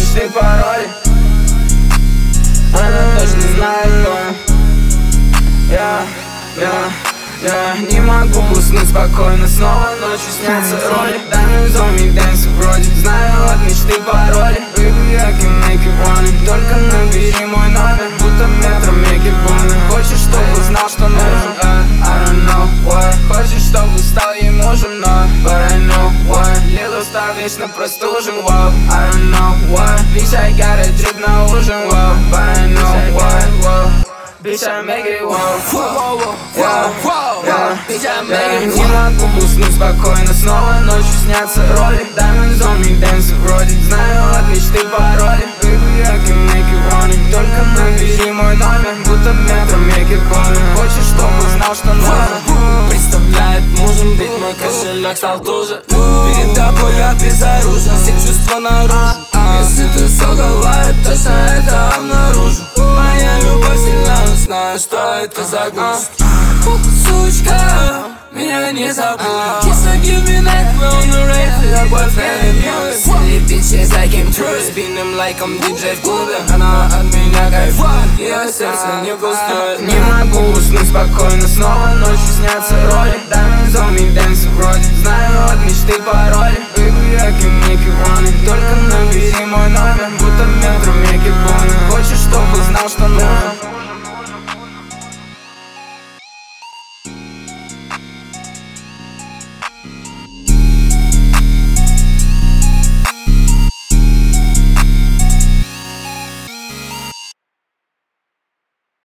мечты пароли. Она точно знает, кто я не могу уснуть спокойно, снова ночью снятся роли. Diamonds on me, dancing вроде, знаю от мечты пароли. Baby, I can make it running, только набери мой номер, будто метром make it больно. Хочешь, чтобы знал, что нужен, I don't know why. Хочешь, чтобы стал ей мужем, но but I know why. Лил стал вечно простужен, wow, I don't know why. Bitch, I got a drip на ужин, wow, but I know why, wow. Bitch, I make it wow, Bitch, I make it. Не могу уснуть спокойно, снова ночью снятся роли. Diamonds on me, dancing вроде, знаю от мечты пароли. Baby, I can make it running, только набери мой номер, будто метром make it больно. Хочешь, чтобы знал, что нужно. Представляет мужем, ведь мой кошелек стал туже. Перед тобой я безоружен, все чувства наружу. Если ты солгала, точно это обнаружу. Моя любовь сильна, но знаю, что это за грусть. Сучка, меня не забудь. Kiss her, give me that, we're on the rave. Your boyfriend and yours. Silly bitches, I came through. Spin them like I'm DJ в клубе. Она от меня кайфует, ее сердце не пустое. Не могу уснуть спокойно, снова ночью снятся